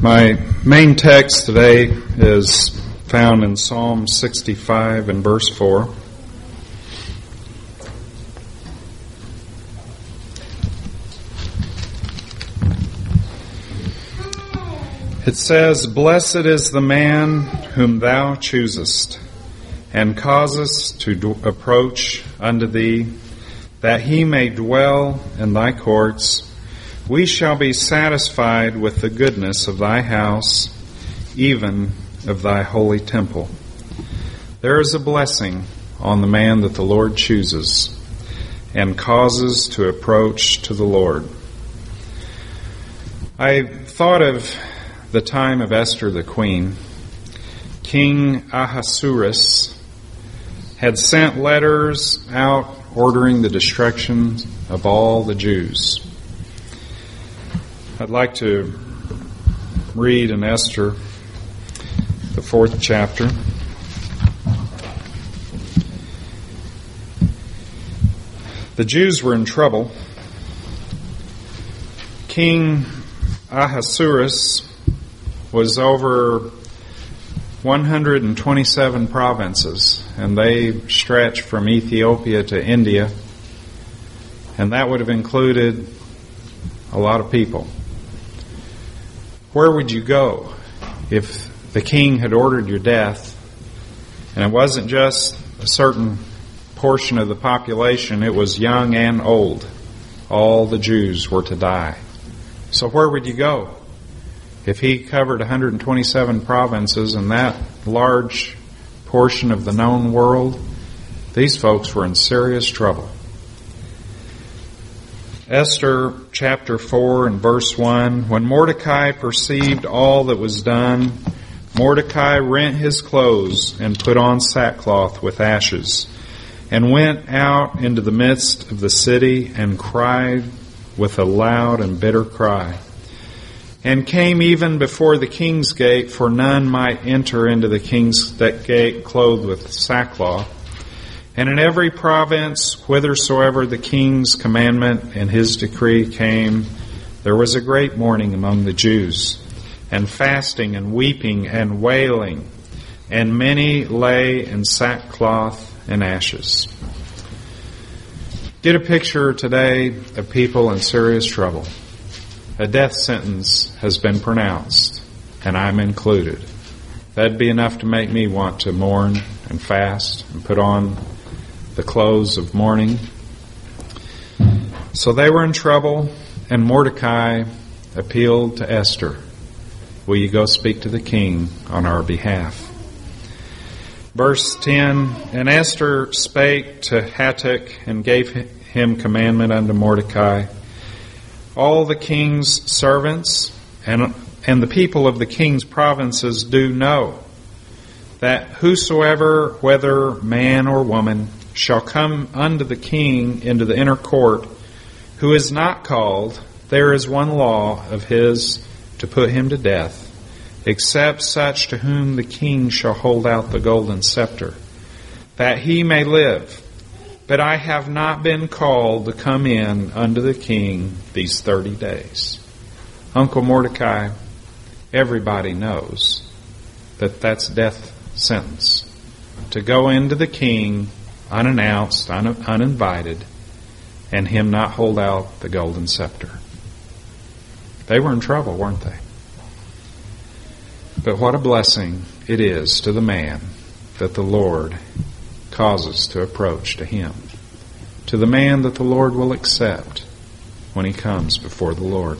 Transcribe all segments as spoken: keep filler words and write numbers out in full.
My main text today is found in Psalm sixty-five and verse four. It says, "Blessed is the man whom thou choosest, and causest to d- approach unto thee, that he may dwell in thy courts. We shall be satisfied with the goodness of thy house, even of thy holy temple." There is a blessing on the man that the Lord chooses and causes to approach to the Lord. I thought of the time of Esther the queen. King Ahasuerus had sent letters out ordering the destruction of all the Jews. I'd like to read in Esther, the fourth chapter. The Jews were in trouble. King Ahasuerus was over one hundred twenty-seven provinces, and they stretched from Ethiopia to India, and that would have included a lot of people. Where would you go if the king had ordered your death, and it wasn't just a certain portion of the population, it was young and old. All the Jews were to die. So where would you go? If he covered one hundred twenty-seven provinces and that large portion of the known world, these folks were in serious trouble. Esther chapter four and verse one, "When Mordecai perceived all that was done, Mordecai rent his clothes and put on sackcloth with ashes, and went out into the midst of the city and cried with a loud and bitter cry, and came even before the king's gate, for none might enter into the king's gate clothed with sackcloth. And in every province, whithersoever the king's commandment and his decree came, there was a great mourning among the Jews, and fasting and weeping and wailing, and many lay in sackcloth and ashes." Get a picture today of people in serious trouble. A death sentence has been pronounced, and I'm included. That'd be enough to make me want to mourn and fast and put on the clothes of mourning. So they were in trouble, and Mordecai appealed to Esther. "Will you go speak to the king on our behalf?" Verse ten, "And Esther spake to Hatach and gave him commandment unto Mordecai. All the king's servants and, and the people of the king's provinces do know that whosoever, whether man or woman, shall come unto the king into the inner court, who is not called, there is one law of his to put him to death, except such to whom the king shall hold out the golden scepter, that he may live. But I have not been called to come in unto the king these thirty days." Uncle Mordecai, everybody knows that that's death sentence. To go into the king unannounced, un- uninvited, and him not hold out the golden scepter. They were in trouble, weren't they? But what a blessing it is to the man that the Lord causes to approach to him, to the man that the Lord will accept when he comes before the Lord.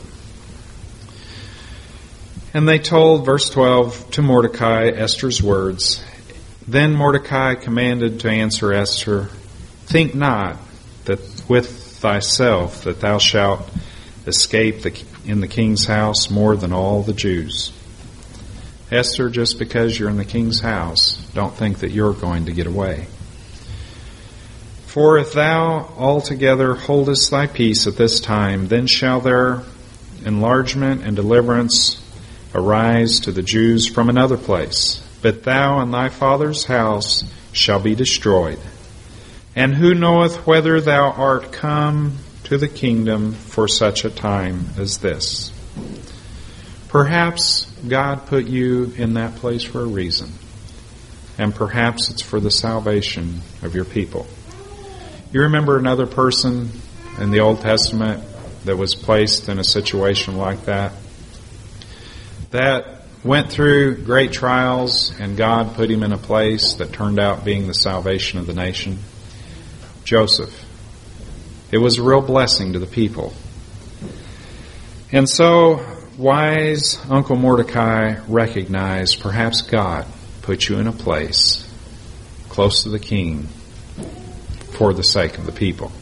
"And they told," verse twelve, "to Mordecai Esther's words. Then Mordecai commanded to answer Esther, Think not that with thyself that thou shalt escape the, in the king's house more than all the Jews." Esther, just because you're in the king's house, don't think that you're going to get away. "For if thou altogether holdest thy peace at this time, then shall there enlargement and deliverance arise to the Jews from another place. But thou and thy father's house shall be destroyed. And who knoweth whether thou art come to the kingdom for such a time as this?" Perhaps God put you in that place for a reason, and perhaps it's for the salvation of your people. You remember another person in the Old Testament that was placed in a situation like that, that went through great trials, and God put him in a place that turned out being the salvation of the nation? Joseph. It was a real blessing to the people. And so, wise Uncle Mordecai recognized perhaps God put you in a place close to the king for the sake of the people.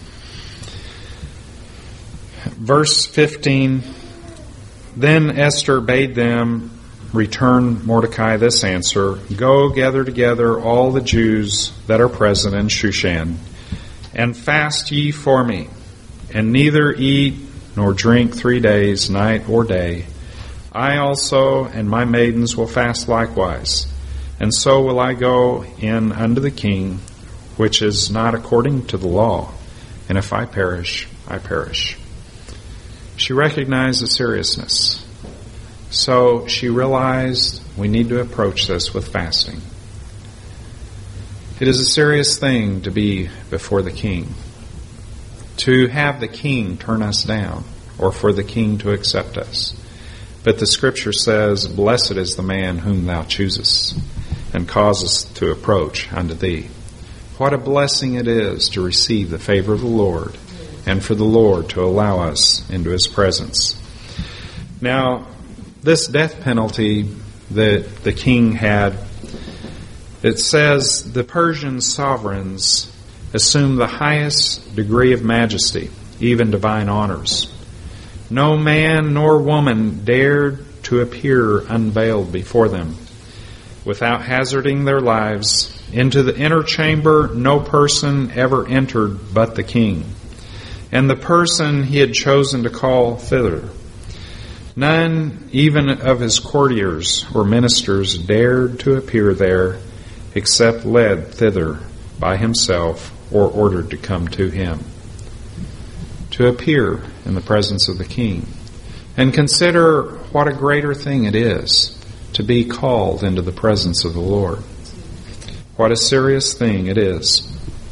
Verse fifteen, then Esther bade them return Mordecai this answer, go gather together all the Jews that are present in Shushan, and fast ye for me, and neither eat nor drink three days, night or day. I also and my maidens will fast likewise, and so will I go in unto the king, which is not according to the law, and if I perish, I perish. She recognized the seriousness. So she realized we need to approach this with fasting. It is a serious thing to be before the king, to have the king turn us down, or for the king to accept us. But the scripture says, blessed is the man whom thou choosest, and causest to approach unto thee. What a blessing it is to receive the favor of the Lord, and for the Lord to allow us into His presence. Now, this death penalty that the king had, it says the Persian sovereigns assumed the highest degree of majesty, even divine honors. No man nor woman dared to appear unveiled before them, without hazarding their lives. Into the inner chamber no person ever entered but the king, and the person he had chosen to call thither. None, even of his courtiers or ministers, dared to appear there, except led thither by himself or ordered to come to him. To appear in the presence of the king. And consider what a greater thing it is to be called into the presence of the Lord. What a serious thing it is.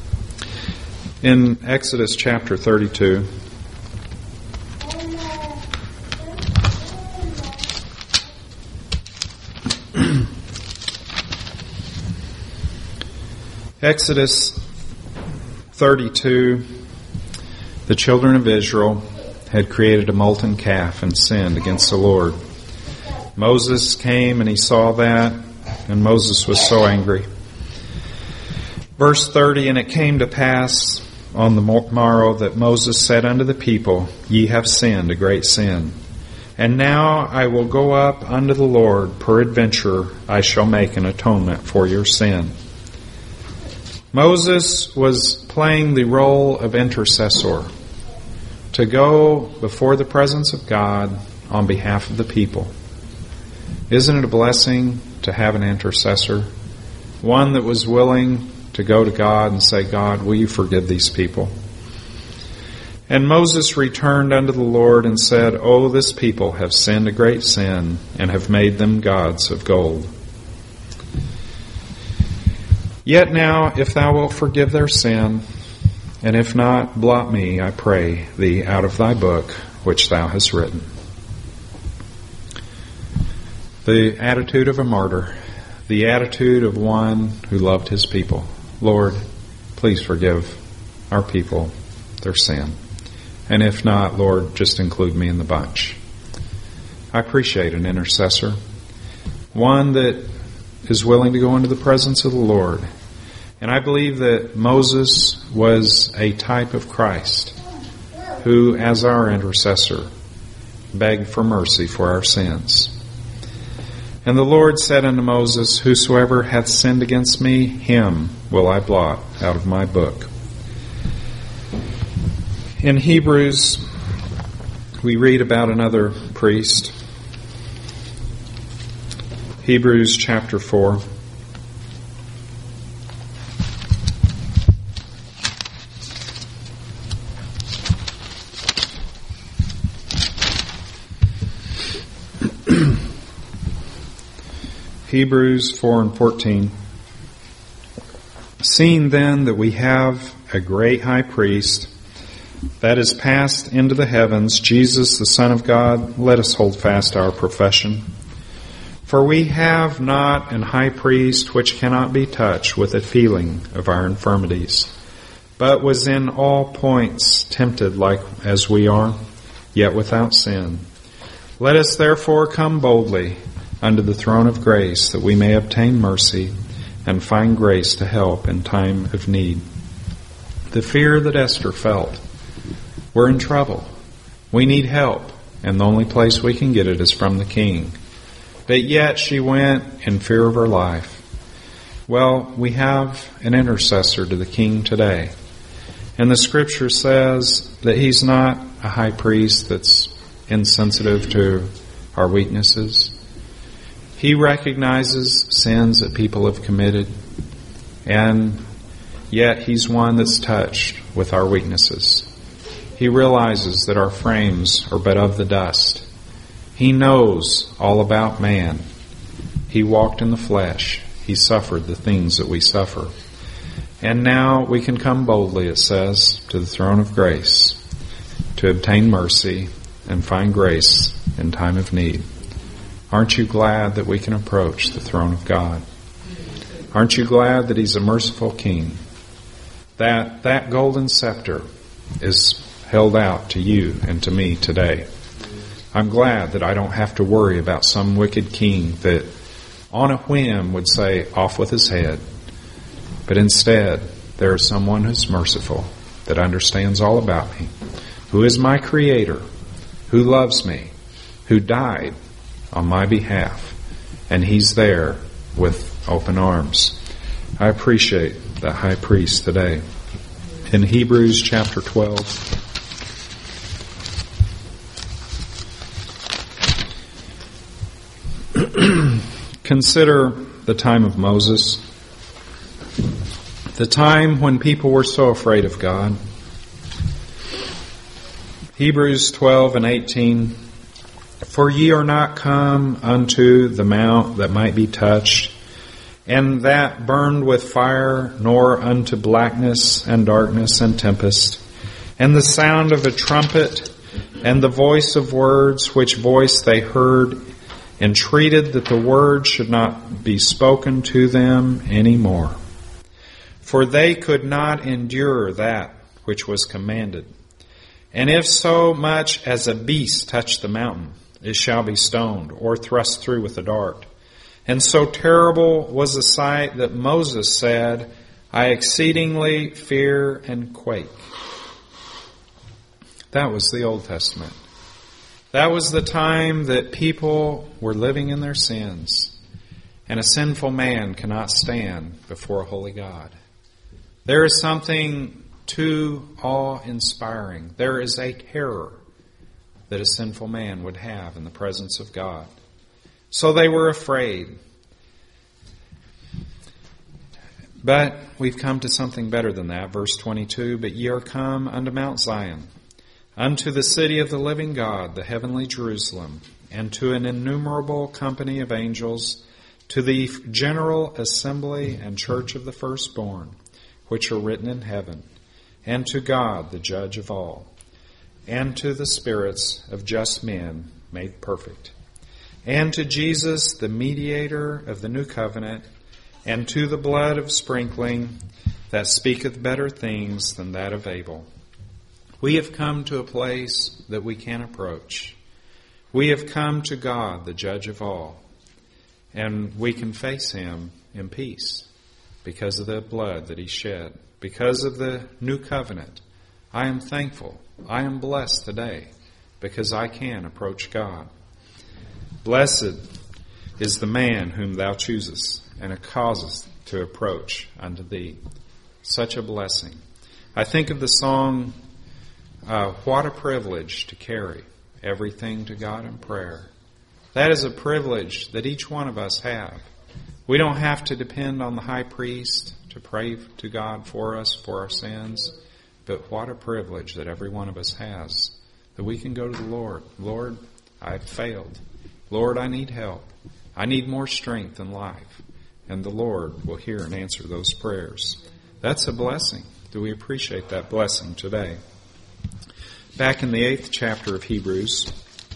In Exodus chapter thirty-two, Exodus thirty-two, the children of Israel had created a molten calf and sinned against the Lord. Moses came and he saw that, and Moses was so angry. Verse thirty, and it came to pass on the morrow that Moses said unto the people, ye have sinned a great sin. And now I will go up unto the Lord, peradventure I shall make an atonement for your sin. Moses was playing the role of intercessor, to go before the presence of God on behalf of the people. Isn't it a blessing to have an intercessor? One that was willing to go to God and say, God, will you forgive these people? And Moses returned unto the Lord and said, O, this people have sinned a great sin, and have made them gods of gold. Yet now, if thou wilt forgive their sin, and if not, blot me, I pray thee, out of thy book which thou hast written. The attitude of a martyr, the attitude of one who loved his people. Lord, please forgive our people their sin. And if not, Lord, just include me in the bunch. I appreciate an intercessor, one that is willing to go into the presence of the Lord. And I believe that Moses was a type of Christ, who, as our intercessor, begged for mercy for our sins. And the Lord said unto Moses, whosoever hath sinned against me, him will I blot out of my book. In Hebrews, we read about another priest. Hebrews chapter four. Hebrews four and fourteen. Seeing then that we have a great high priest that is passed into the heavens, Jesus, the Son of God, let us hold fast our profession. For we have not an high priest which cannot be touched with a feeling of our infirmities, but was in all points tempted like as we are, yet without sin. Let us therefore come boldly unto the throne of grace, that we may obtain mercy and find grace to help in time of need. The fear that Esther felt, we're in trouble. We need help, and the only place we can get it is from the king. But yet she went in fear of her life. Well, we have an intercessor to the king today. And the scripture says that he's not a high priest that's insensitive to our weaknesses. He recognizes sins that people have committed, and yet he's one that's touched with our weaknesses. He realizes that our frames are but of the dust. He knows all about man. He walked in the flesh. He suffered the things that we suffer. And now we can come boldly, it says, to the throne of grace to obtain mercy and find grace in time of need. Aren't you glad that we can approach the throne of God? Aren't you glad that He's a merciful King? That that golden scepter is held out to you and to me today. I'm glad that I don't have to worry about some wicked king that on a whim would say, off with his head. But instead, there is someone who's merciful, that understands all about me, who is my Creator, who loves me, who died on my behalf, and He's there with open arms. I appreciate the high priest today. In Hebrews chapter twelve, consider the time of Moses, the time when people were so afraid of God. Hebrews twelve and eighteen. For ye are not come unto the mount that might be touched, and that burned with fire, nor unto blackness and darkness and tempest, and the sound of a trumpet, and the voice of words, which voice they heard, entreated that the word should not be spoken to them any more. For they could not endure that which was commanded. And if so much as a beast touch the mountain, it shall be stoned, or thrust through with a dart. And so terrible was the sight that Moses said, I exceedingly fear and quake. That was the Old Testament. That was the time that people were living in their sins, and a sinful man cannot stand before a holy God. There is something too awe-inspiring. There is a terror that a sinful man would have in the presence of God. So they were afraid. But we've come to something better than that. Verse twenty-two, but ye are come unto Mount Zion, unto the city of the living God, the heavenly Jerusalem, and to an innumerable company of angels, to the general assembly and church of the firstborn, which are written in heaven, and to God, the judge of all, and to the spirits of just men made perfect, and to Jesus, the mediator of the new covenant, and to the blood of sprinkling that speaketh better things than that of Abel. We have come to a place that we can approach. We have come to God, the judge of all, and we can face Him in peace because of the blood that He shed, because of the new covenant. I am thankful. I am blessed today because I can approach God. Blessed is the man whom thou choosest and causest to approach unto thee. Such a blessing. I think of the song, uh, what a privilege to carry everything to God in prayer. That is a privilege that each one of us have. We don't have to depend on the high priest to pray to God for us, for our sins. But what a privilege that every one of us has, that we can go to the Lord. Lord, I've failed. Lord, I need help. I need more strength in life. And the Lord will hear and answer those prayers. That's a blessing. Do we appreciate that blessing today? Back in the eighth chapter of Hebrews,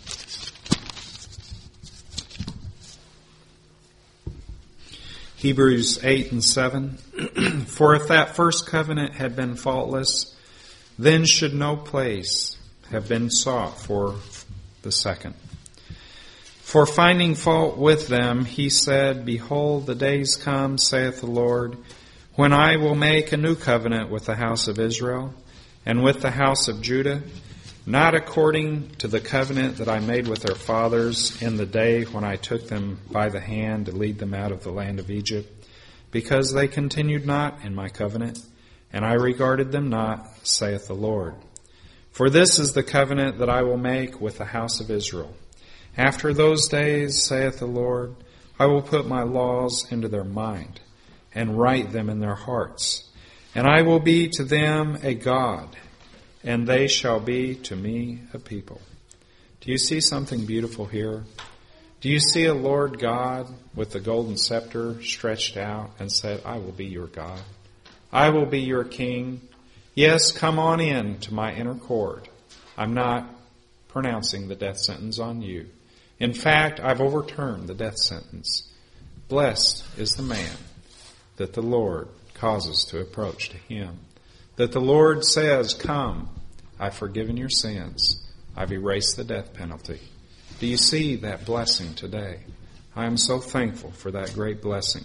Hebrews eight and seven, for if that first covenant had been faultless, then should no place have been sought for the second. For finding fault with them, he said, behold, the days come, saith the Lord, when I will make a new covenant with the house of Israel and with the house of Judah, not according to the covenant that I made with their fathers in the day when I took them by the hand to lead them out of the land of Egypt, because they continued not in my covenant, and I regarded them not, saith the Lord. For this is the covenant that I will make with the house of Israel. After those days, saith the Lord, I will put my laws into their mind, and write them in their hearts. And I will be to them a God, and they shall be to me a people. Do you see something beautiful here? Do you see a Lord God with the golden scepter stretched out and said, I will be your God. I will be your king. Yes, come on in to my inner court. I'm not pronouncing the death sentence on you. In fact, I've overturned the death sentence. Blessed is the man that the Lord causes to approach to him. That the Lord says, come, I've forgiven your sins. I've erased the death penalty. Do you see that blessing today? I am so thankful for that great blessing.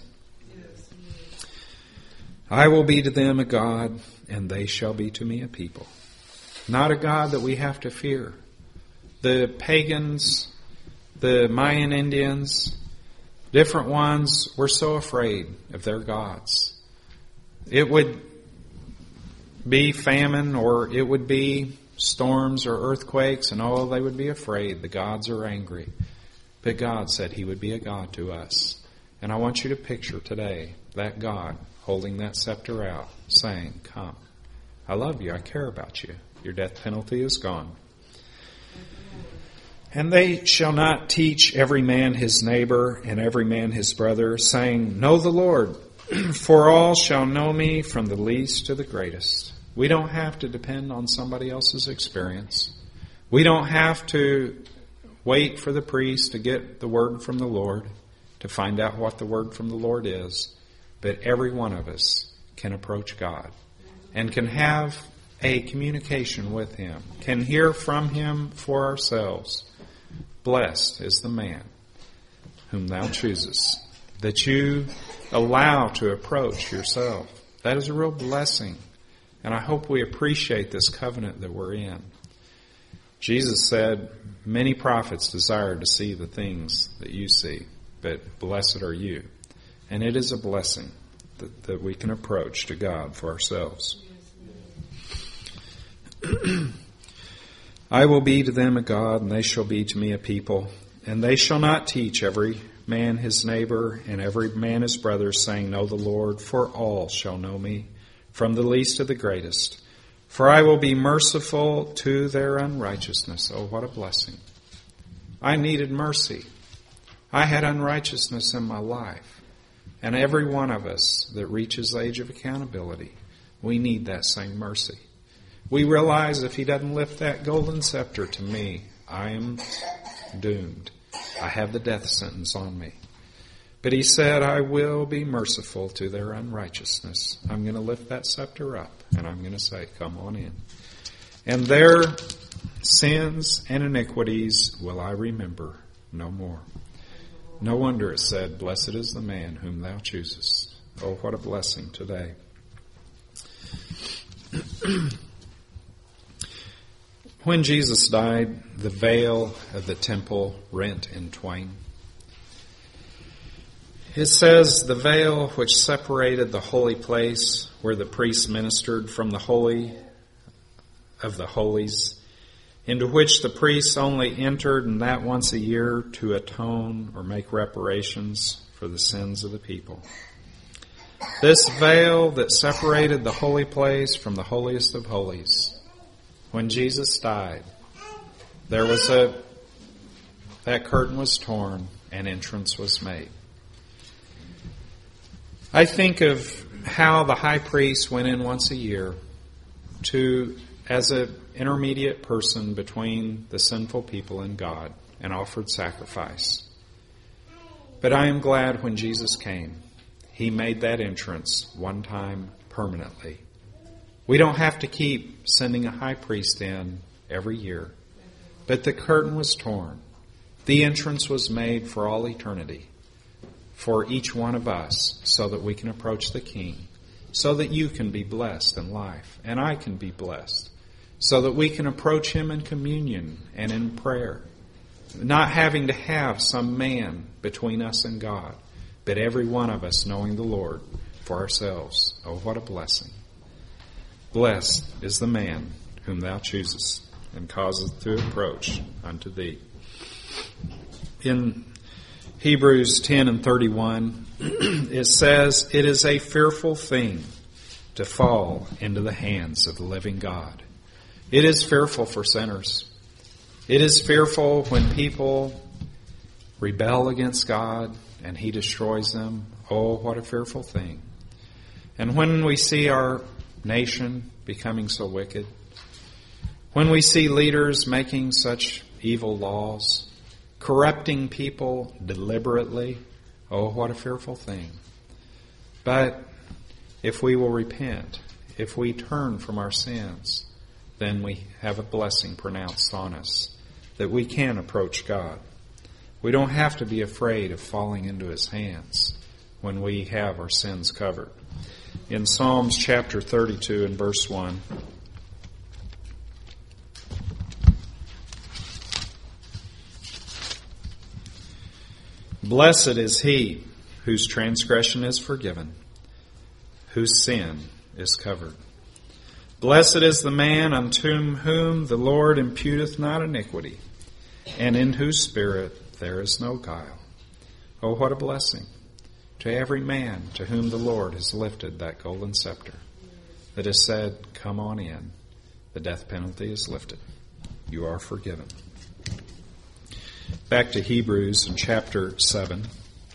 I will be to them a God, and they shall be to me a people. Not a God that we have to fear. The pagans, the Mayan Indians, different ones, were so afraid of their gods. It would be famine, or it would be storms or earthquakes, and oh, they would be afraid. The gods are angry. But God said he would be a God to us. And I want you to picture today that God holding that scepter out, saying, come, I love you, I care about you. Your death penalty is gone. And they shall not teach every man his neighbor and every man his brother, saying, know the Lord, for all shall know me from the least to the greatest. We don't have to depend on somebody else's experience. We don't have to wait for the priest to get the word from the Lord to find out what the word from the Lord is. But every one of us can approach God and can have a communication with him, can hear from him for ourselves. Blessed is the man whom thou choosest, that you allow to approach yourself. That is a real blessing. And I hope we appreciate this covenant that we're in. Jesus said, many prophets desired to see the things that you see, but blessed are you. And it is a blessing that, that we can approach to God for ourselves. I will be to them a God, and they shall be to me a people. And they shall not teach every man his neighbor and every man his brother, saying, know the Lord, for all shall know me, from the least to the greatest. For I will be merciful to their unrighteousness. Oh, what a blessing. I needed mercy. I had unrighteousness in my life. And every one of us that reaches the age of accountability, we need that same mercy. We realize if he doesn't lift that golden scepter to me, I am doomed. I have the death sentence on me. But he said, I will be merciful to their unrighteousness. I'm going to lift that scepter up, and I'm going to say, come on in. And their sins and iniquities will I remember no more. No wonder it said, blessed is the man whom thou choosest. Oh, what a blessing today. When Jesus died, the veil of the temple rent in twain. It says, the veil which separated the holy place where the priests ministered from the holy of the holies, into which the priests only entered, and that once a year, to atone or make reparations for the sins of the people. This veil that separated the holy place from the holiest of holies. When Jesus died, there was a, that curtain was torn, an entrance was made. I think of how the high priest went in once a year to, as an intermediate person between the sinful people and God, and offered sacrifice. But I am glad when Jesus came, He made that entrance one time permanently. We don't have to keep sending a high priest in every year. But the curtain was torn. The entrance was made for all eternity, for each one of us, so that we can approach the King, so that you can be blessed in life, and I can be blessed, so that we can approach Him in communion and in prayer, not having to have some man between us and God, but every one of us knowing the Lord for ourselves. Oh, what a blessing. Blessed is the man whom thou choosest and causeth to approach unto thee. In Hebrews ten and thirty-one, it says, it is a fearful thing to fall into the hands of the living God. It is fearful for sinners. It is fearful when people rebel against God and He destroys them. Oh, what a fearful thing. And when we see our nation becoming so wicked, when we see leaders making such evil laws, corrupting people deliberately, oh, what a fearful thing. But if we will repent, if we turn from our sins, then we have a blessing pronounced on us, that we can approach God. We don't have to be afraid of falling into His hands when we have our sins covered. In Psalms chapter thirty-two and verse one, blessed is he whose transgression is forgiven, whose sin is covered. Blessed is the man unto whom the Lord imputeth not iniquity, and in whose spirit there is no guile. Oh, what a blessing to every man to whom the Lord has lifted that golden scepter, that has said, come on in. The death penalty is lifted. You are forgiven. Back to Hebrews in chapter seven.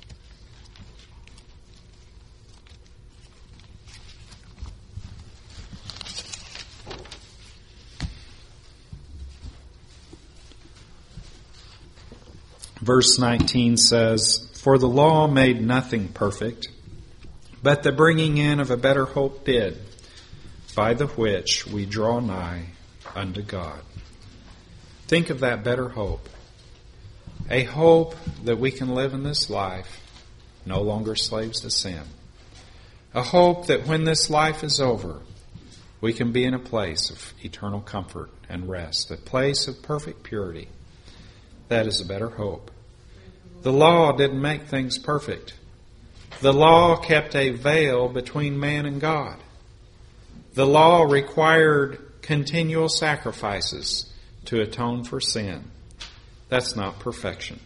Verse nineteen says, for the law made nothing perfect, but the bringing in of a better hope did, by the which we draw nigh unto God. Think of that better hope. A hope that we can live in this life no longer slaves to sin. A hope that when this life is over, we can be in a place of eternal comfort and rest, a place of perfect purity. That is a better hope. The law didn't make things perfect. The law kept a veil between man and God. The law required continual sacrifices to atone for sin. That's not perfection.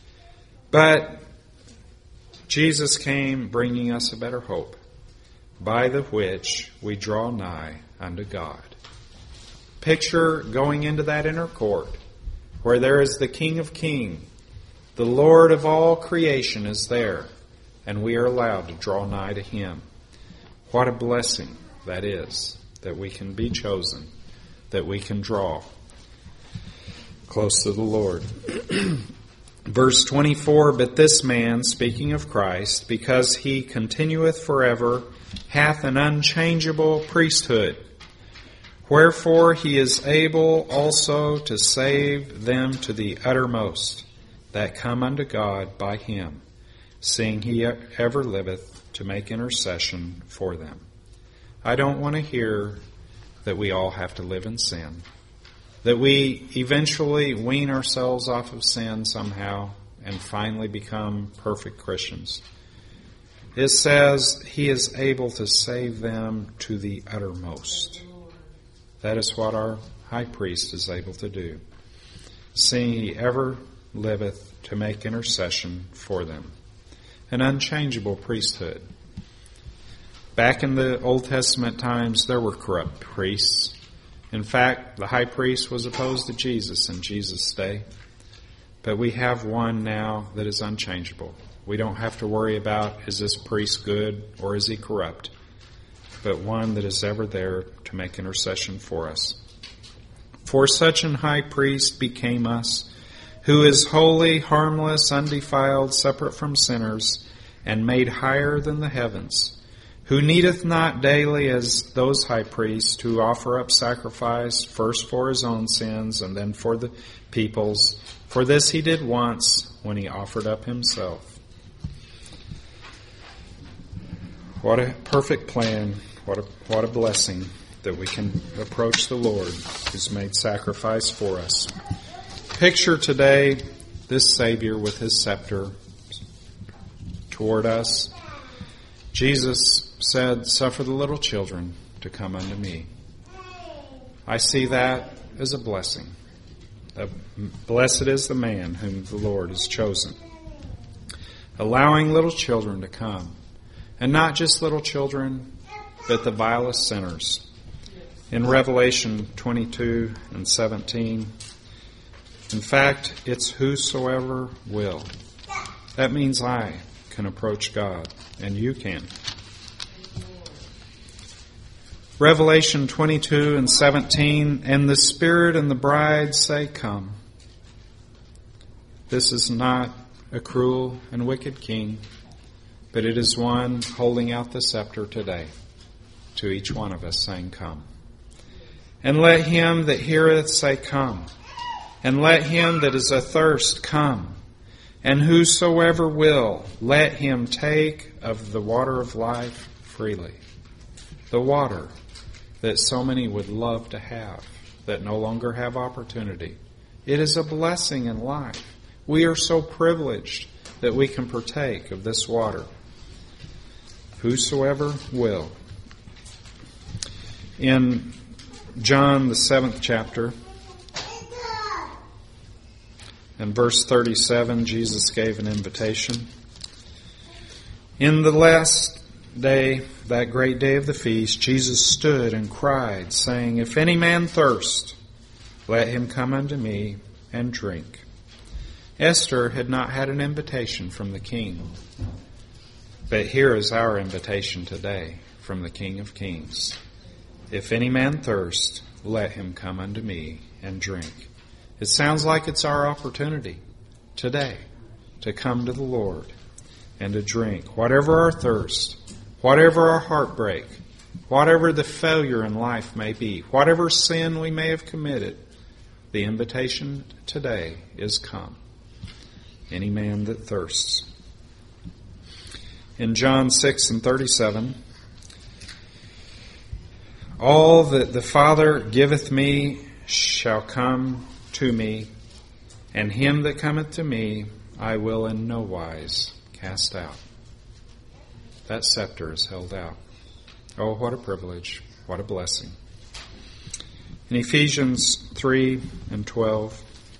But Jesus came bringing us a better hope, by the which we draw nigh unto God. Picture going into that inner court where there is the King of Kings, the Lord of all creation is there, and we are allowed to draw nigh to Him. What a blessing that is, that we can be chosen, that we can draw close to the Lord. Verse twenty-four, but this man, speaking of Christ, because He continueth forever, hath an unchangeable priesthood. Wherefore He is able also to save them to the uttermost that come unto God by Him, seeing He ever liveth to make intercession for them. I don't want to hear that we all have to live in sin, that we eventually wean ourselves off of sin somehow and finally become perfect Christians. It says He is able to save them to the uttermost. That is what our high priest is able to do, seeing He ever liveth to make intercession for them. An unchangeable priesthood. Back in the Old Testament times, there were corrupt priests. In fact, the high priest was opposed to Jesus in Jesus' day. But we have one now that is unchangeable. We don't have to worry about, is this priest good or is he corrupt? But one that is ever there to make intercession for us. For such an high priest became us, who is holy, harmless, undefiled, separate from sinners, and made higher than the heavens, who needeth not daily as those high priests who offer up sacrifice, first for his own sins and then for the people's. For this he did once when he offered up himself. What a perfect plan, what a, what a blessing that we can approach the Lord who's made sacrifice for us. Picture today this Savior with his scepter toward us. Jesus said, "Suffer the little children to come unto me." I see that as a blessing. Uh, blessed is the man whom the Lord has chosen. Allowing little children to come. And not just little children, but the vilest sinners. In Revelation twenty-two and seventeen, in fact, it's whosoever will. That means I can approach God, and you can. Revelation twenty-two and seventeen, and the Spirit and the bride say, "Come." This is not a cruel and wicked king, but it is one holding out the scepter today to each one of us, saying, "Come." And let him that heareth say, "Come." And let him that is athirst come. And whosoever will, let him take of the water of life freely. The water that so many would love to have, that no longer have opportunity. It is a blessing in life. We are so privileged that we can partake of this water. Whosoever will. In John, the seventh chapter, in verse thirty-seven, Jesus gave an invitation. In the last day, that great day of the feast, Jesus stood and cried, saying, "If any man thirst, let him come unto me and drink." Esther had not had an invitation from the king. But here is our invitation today from the King of Kings. "If any man thirst, let him come unto me and drink." It sounds like it's our opportunity today to come to the Lord and to drink. Whatever our thirst, whatever our heartbreak, whatever the failure in life may be, whatever sin we may have committed, the invitation today is come. Any man that thirsts. In John six and thirty-seven, all that the Father giveth me shall come to me, and him that cometh to me I will in no wise cast out. That scepter is held out. Oh, what a privilege, what a blessing. In Ephesians three and twelve,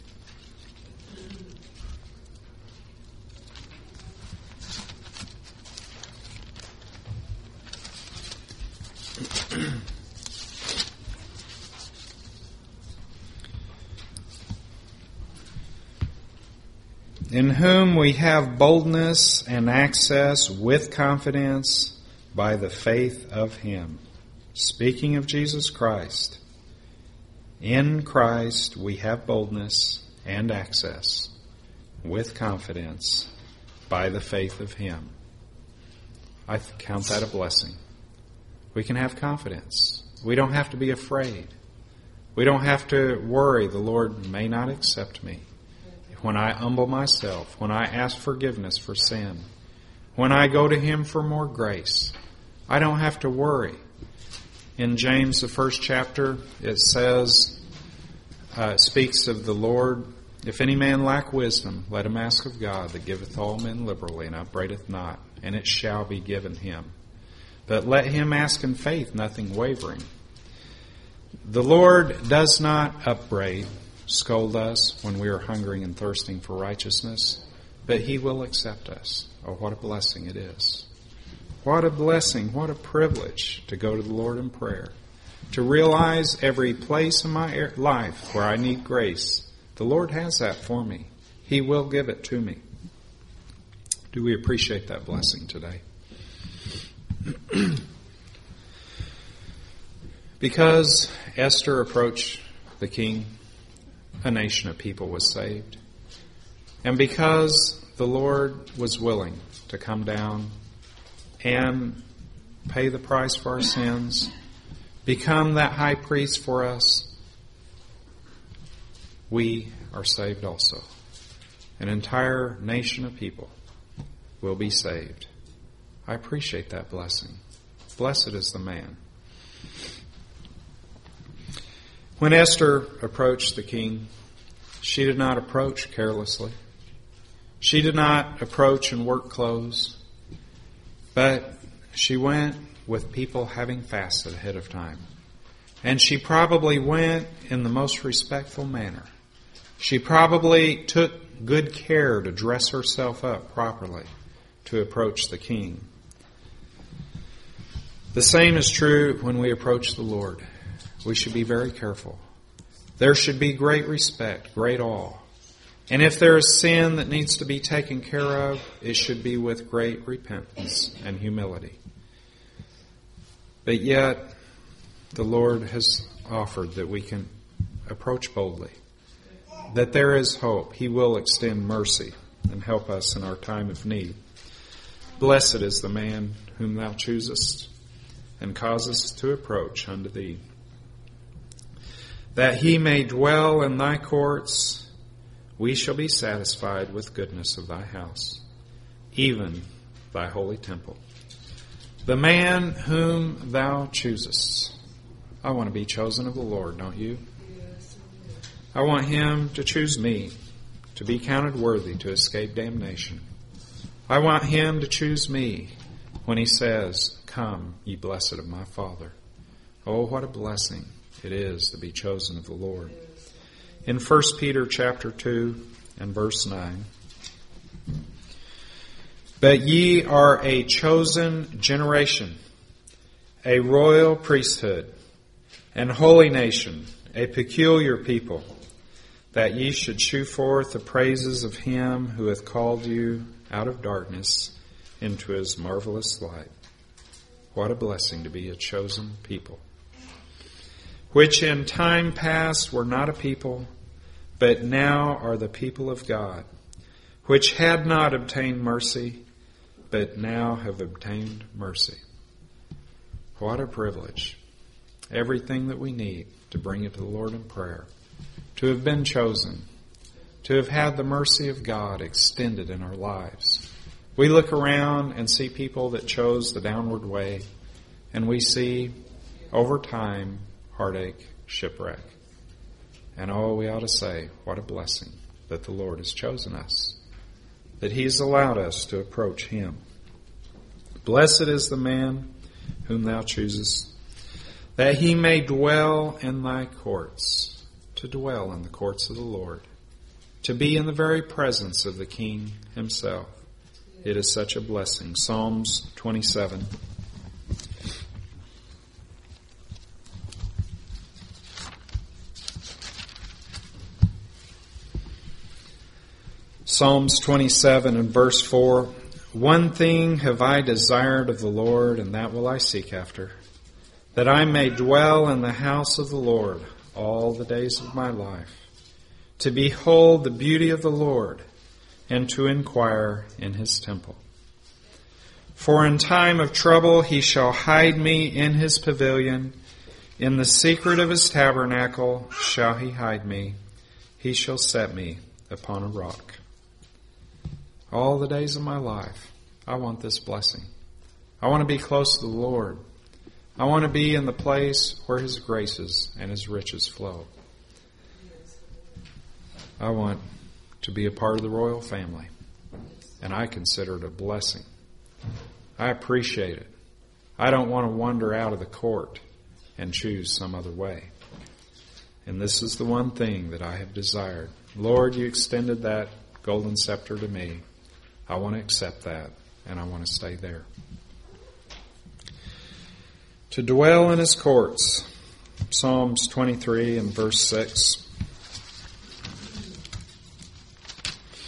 in whom we have boldness and access with confidence by the faith of him. Speaking of Jesus Christ, in Christ we have boldness and access with confidence by the faith of him. I count that a blessing. We can have confidence. We don't have to be afraid. We don't have to worry the Lord may not accept me. When I humble myself, when I ask forgiveness for sin, when I go to him for more grace, I don't have to worry. In James, the first chapter, it says, uh, speaks of the Lord, "If any man lack wisdom, let him ask of God, that giveth all men liberally and upbraideth not, and it shall be given him. But let him ask in faith, nothing wavering." The Lord does not upbraid, scold us when we are hungering and thirsting for righteousness, but he will accept us. Oh, what a blessing it is. What a blessing, what a privilege to go to the Lord in prayer, to realize every place in my life where I need grace. The Lord has that for me. He will give it to me. Do we appreciate that blessing today? Because Esther approached the king, a nation of people was saved. And because the Lord was willing to come down and pay the price for our sins, become that high priest for us, we are saved also. An entire nation of people will be saved. I appreciate that blessing. Blessed is the man. When Esther approached the king, she did not approach carelessly. She did not approach in work clothes, but she went with people having fasted ahead of time. And she probably went in the most respectful manner. She probably took good care to dress herself up properly to approach the king. The same is true when we approach the Lord. We should be very careful. There should be great respect, great awe. And if there is sin that needs to be taken care of, it should be with great repentance and humility. But yet, the Lord has offered that we can approach boldly, that there is hope. He will extend mercy and help us in our time of need. Blessed is the man whom thou choosest and causest to approach unto thee, that he may dwell in thy courts. We shall be satisfied with goodness of thy house, even thy holy temple. The man whom thou choosest. I want to be chosen of the Lord, don't you? I want him to choose me to be counted worthy to escape damnation. I want him to choose me when he says, "Come, ye blessed of my Father." Oh, what a blessing it is to be chosen of the Lord. In First Peter chapter two and verse nine, "But ye are a chosen generation, a royal priesthood, and holy nation, a peculiar people, that ye should shew forth the praises of him who hath called you out of darkness into his marvelous light." What a blessing to be a chosen people, which in time past were not a people, but now are the people of God, which had not obtained mercy, but now have obtained mercy. What a privilege. Everything that we need to bring it to the Lord in prayer, to have been chosen, to have had the mercy of God extended in our lives. We look around and see people that chose the downward way, and we see, over time, heartache, shipwreck. And oh, we ought to say, what a blessing that the Lord has chosen us, that he has allowed us to approach him. Blessed is the man whom thou choosest, that he may dwell in thy courts, to dwell in the courts of the Lord, to be in the very presence of the King himself. It is such a blessing. Psalms twenty-seven. Psalms twenty-seven and verse four, "One thing have I desired of the Lord, and that will I seek after, that I may dwell in the house of the Lord all the days of my life, to behold the beauty of the Lord, and to inquire in his temple. For in time of trouble he shall hide me in his pavilion, in the secret of his tabernacle shall he hide me, he shall set me upon a rock." All the days of my life, I want this blessing. I want to be close to the Lord. I want to be in the place where his graces and his riches flow. I want to be a part of the royal family, and I consider it a blessing. I appreciate it. I don't want to wander out of the court and choose some other way. And this is the one thing that I have desired. Lord, you extended that golden scepter to me. I want to accept that, and I want to stay there. To dwell in his courts. Psalms twenty-three and verse six.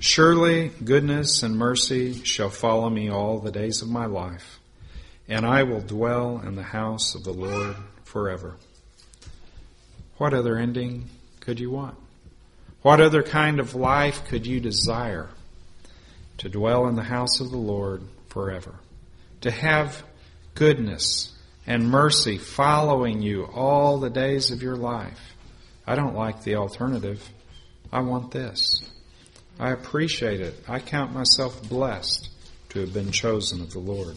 Surely goodness and mercy shall follow me all the days of my life, and I will dwell in the house of the Lord forever. What other ending could you want? What other kind of life could you desire? To dwell in the house of the Lord forever. To have goodness and mercy following you all the days of your life. I don't like the alternative. I want this. I appreciate it. I count myself blessed to have been chosen of the Lord.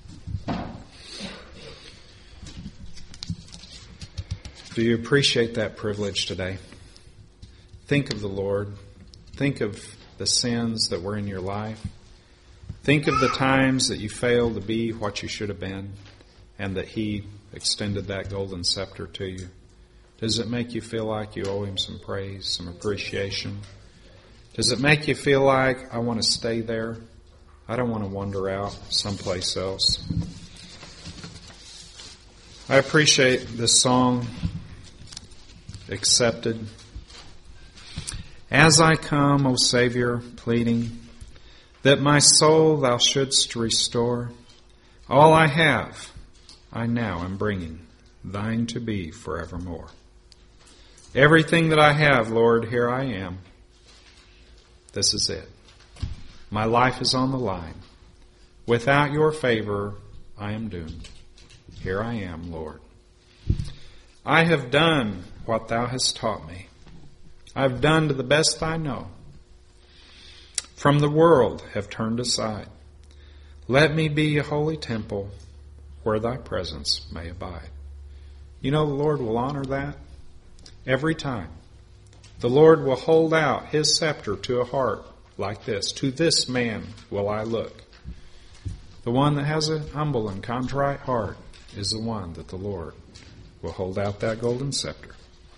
Do you appreciate that privilege today? Think of the Lord. Think of the sins that were in your life. Think of the times that you failed to be what you should have been and that He extended that golden scepter to you. Does it make you feel like you owe Him some praise, some appreciation? Does it make you feel like, I want to stay there? I don't want to wander out someplace else. I appreciate this song, Accepted. As I come, O Savior, pleading, that my soul thou shouldst restore, all I have, I now am bringing, thine to be forevermore. Everything that I have, Lord, here I am. This is it. My life is on the line. Without your favor, I am doomed. Here I am, Lord. I have done what thou hast taught me. I've done to the best I know. From the world have turned aside. Let me be a holy temple where thy presence may abide. You know, the Lord will honor that every time. The Lord will hold out His scepter to a heart like this. To this man will I look. The one that has a humble and contrite heart is the one that the Lord will hold out that golden scepter.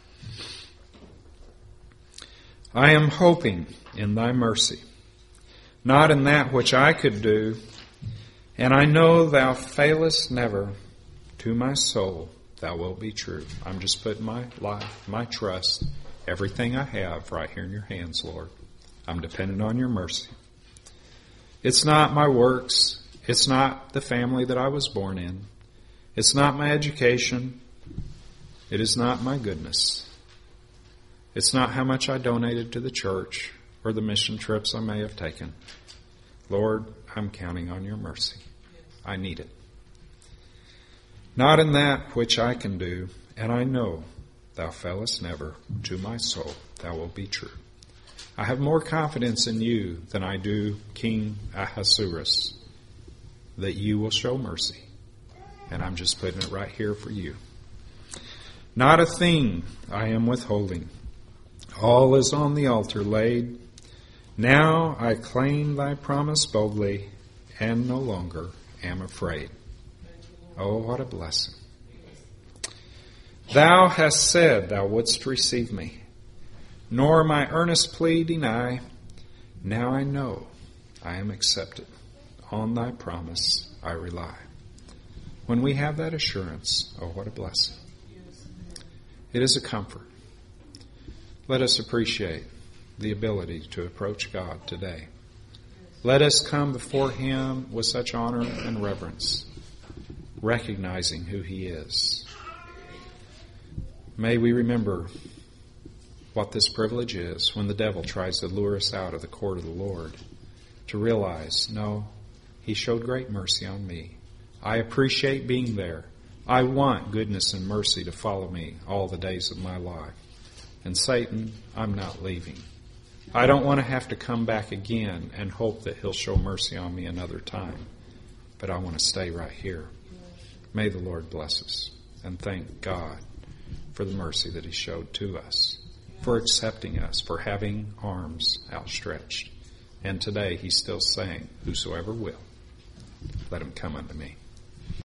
I am hoping in thy mercy, not in that which I could do, and I know thou failest never. To my soul thou wilt be true. I'm just putting my life, my trust, everything I have right here in your hands, Lord. I'm dependent on your mercy. It's not my works. It's not the family that I was born in. It's not my education. It is not my goodness. It's not how much I donated to the church or the mission trips I may have taken. Lord, I'm counting on your mercy. I need it. Not in that which I can do, and I know thou failest never. To my soul thou wilt be true. I have more confidence in you than I do King Ahasuerus, that you will show mercy. And I'm just putting it right here for you. Not a thing I am withholding. All is on the altar laid. Now I claim thy promise boldly, and no longer am afraid. Oh, what a blessing. Thou hast said thou wouldst receive me, nor my earnest plea deny. Now I know I am accepted. On thy promise I rely. When we have that assurance, oh, what a blessing. It is a comfort. Let us appreciate the ability to approach God today. Let us come before Him with such honor and reverence, recognizing who He is. May we remember what this privilege is when the devil tries to lure us out of the court of the Lord, to realize, no, He showed great mercy on me. I appreciate being there. I want goodness and mercy to follow me all the days of my life. And Satan, I'm not leaving. I don't want to have to come back again and hope that He'll show mercy on me another time. But I want to stay right here. May the Lord bless us, and thank God for the mercy that He showed to us, for accepting us, for having arms outstretched. And today He's still saying, whosoever will, let him come unto me.